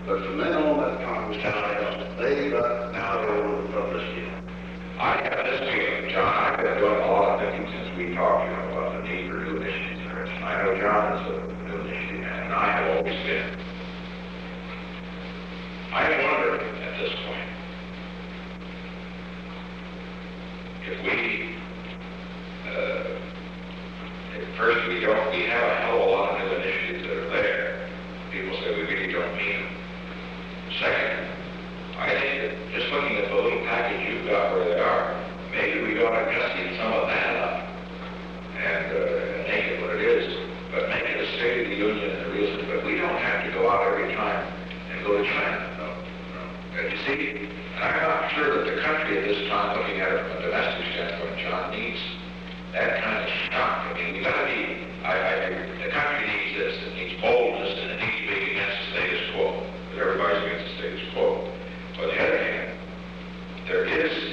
But the men on that Congress now, they got control of the publicity. I have this feeling, John, I've been doing a lot of thinking since we talked, about the need for new initiatives. I know John is a new initiative man, and I have always been. I wonder at this point if we, first we have a hell of a lot of new initiatives that are there. People say we really don't mean them. Second, I think that just looking at the little package you've got where they are, maybe we ought to gussy some of that up and make it what it is, but make it a State of the Union and a reason. But we don't have to go out every time and go to China. No. And you see, I'm not sure that the country at this time, looking at it from a domestic standpoint, John, needs that kind of shock. I mean, we got to be, the country needs this. It needs boldness, and it needs to be against the status quo. But everybody's against the status quo. On the other hand, there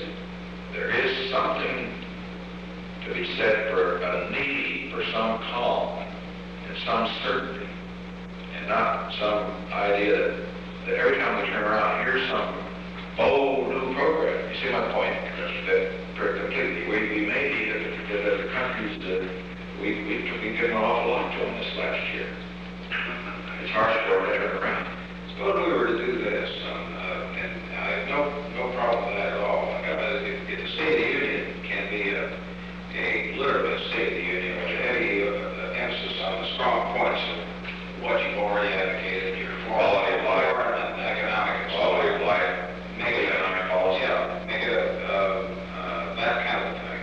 is something to be said for a need for some calm and some certainty, and not some idea that every time we turn around, here's some bold new program. You see my point? That completely, we may be that as a country's, we've given an awful lot to them this last year. It's hard for it to turn around. Suppose we were to do this, and I have no problem with that at all. If the State of the Union can be literally a State of the Union with a heavy emphasis on the strong points of what you've already advocated, your quality of life and economic quality of life, make it economic policy, make it that kind of thing,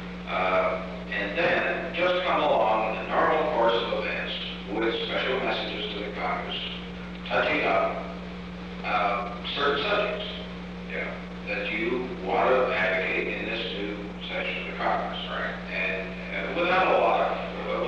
and then just come along in the normal course of events with special messages to the Congress, touching up certain subjects that you want to advocate in this new session of the Congress, right? And without a lot of,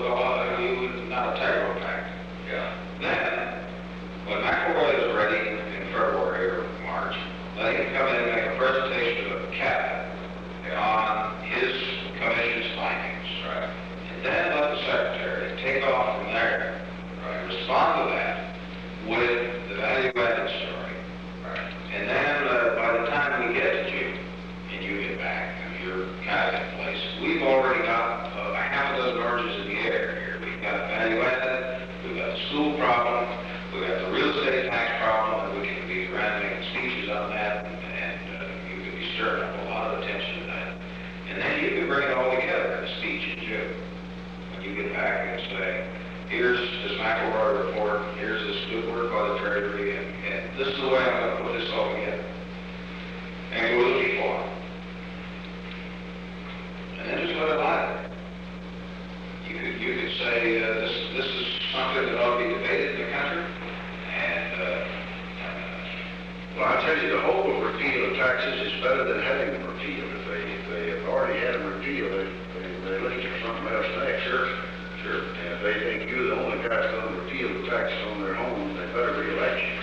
not a terrible fact. Then, when McElroy is ready in February or March, let him come in and make a presentation to the Cabinet on his commission's findings, right? And then let the Secretary take off from there, right? Respond to that with the value-added story, right? And then by the time we get to June and you get back and you're kind of in place, we've already got a half a dozen oranges in the air here. We've got value-added, we've got the school problem, we've got the real estate tax problem, and we can be around making speeches on that, and you can be stirring up a lot of attention to that. And then you can bring it all together in a speech in June when you get back and say, here's this McElroy report, here's this good work by the Treasury, and this is the way I'm going to put this all together. And go to the people on it. And then just let it lie there. You could say this is something that ought to be debated in the country, and Well, I tell you, the whole repeal of taxes is better than having them repealed. If they have already had them repealed, they look for something else next. Sure. And if they think you're the only guy that's going to repeal the taxes on their homes, they better re-elect you.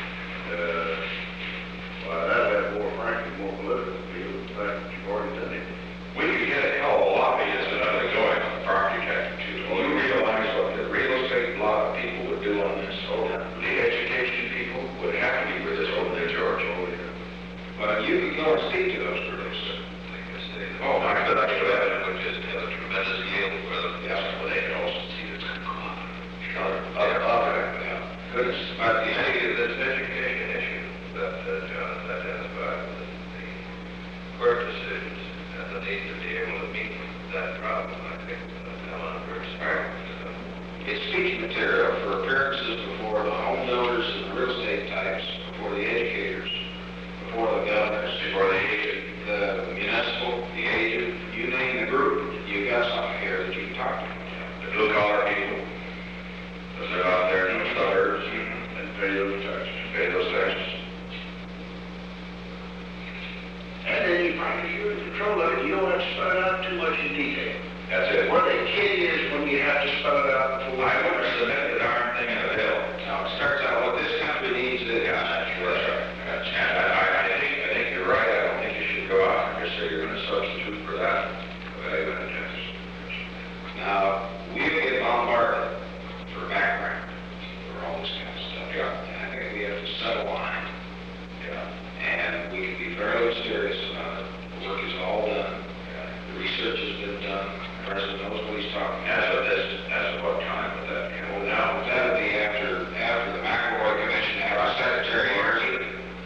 Well, that'll have more, frankly, more political appeal than the fact that you've already done it. we could get a hell of a lot of this another going on the property tax too. Well, you realize what the real estate lot of people would do on this, or the education people would have to be with us over there, George. But you can go and speak to those groups. Oh, my God, that's that. Would just have a tremendous yield for them. Well, they can also see it's going to come up. Goodness. But the education issue that John has identified with the court decisions and the need to be able to meet that problem, I think Ellen very smart. It's speech material for appearances before the home builders and the real estate types, before the educators, before the governors, Before the agent. the municipal, the agent, you name the group. You got something here that you can talk to them about. The blue-collar people, because they're out there in the suburbs And pay those taxes. pay those taxes. And then you find you're in control of it, you don't have to spell it out too much in detail. That's it. What the kid is when you have to spell it out before. I wouldn't submit the darn thing in a bill. Now, it starts out what this country needs is. And I think you're right. I don't think you should go out and just say you're going to substitute for that value-added tax. Now, we get bombarded for background for all this kind of stuff. And I think we have to settle on he's talking As about. as of what time would that be? Well, now, that would be after the McElroy Commission, after Secretary Harvey.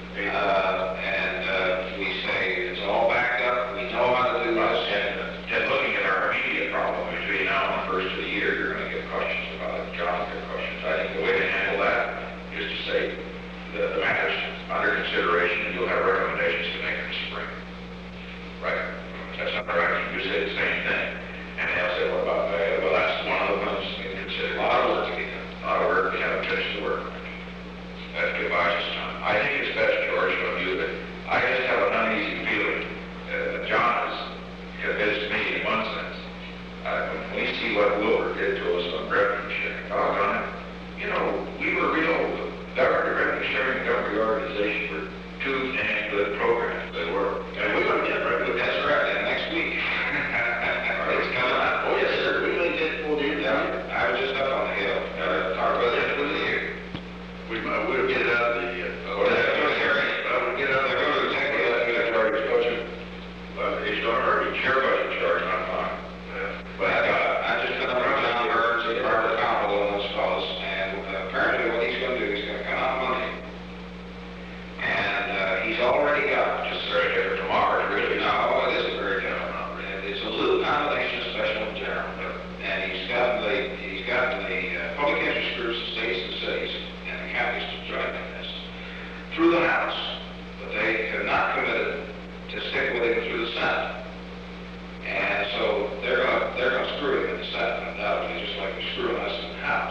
We say it's all backed up, we know how to do this. And looking at our immediate problem, between now and the first of the year, you're going to get questions about it. John will get questions. I think the way to handle that is to say the matter's under consideration, and you'll have recommendations to make in the spring. Right? That's not right. You say the same thing. And they'll say, what about that? Well, that's one of the ones we consider. A lot of work to be done. A lot of work, we haven't finished the work. That could buy us time. I think it's best, George, from you, that I just have an uneasy feeling. John has convinced me in one sense. When we see what Wilbur did to us on revenue sharing, doggone it, you know, we were real, government revenue sharing and government reorganization were two damn good programs. They were. And we're going to get ready with that, right, and next week. It's coming up. Oh, yes, sir, we may get full year down. I was just up on the hill, talk about that for the year. We'll get it out of the, They're going to hearing. we'll get out of They're going to take Well, that's it. going to charge budget. Well, it's gonna hurt. Share budget charge, not mine. But I just put up with John Burns and Barbara Connell and those fellows, and apparently what he's going to do, he's going to come out Monday. And he's already got, Just very different from ours, really. no, it isn't very different. It's a little combination of special and general. And he's gotten the public interest groups, the states and cities, and the counties to join in this through the House. But they have not committed to stick with it through the Senate. And so they're going to screw him in the Senate, undoubtedly, just like they're screwing us in the House.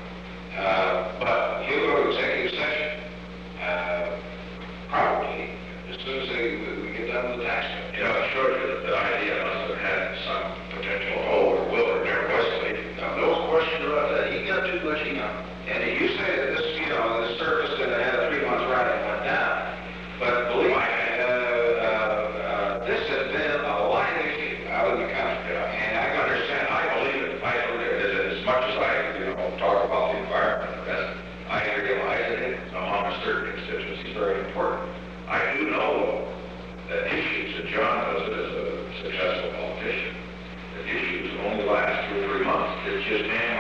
But he'll go to executive session, probably, as soon as we get done with the tax cut. You know, it shows you that the idea must have had some potential hold or will or there Wesley. No question about that. He got too much, he got. And you say that this, this service that had a 3-month run and went down, but believe me, this has been a live issue out in the country. And I understand, I believe it. I believe it. As much as I, talk about the environment, I realize that among a certain constituency is very important. I do know, though, that issues, and John knows it as a successful politician, that issues only last 2 or 3 months. It's just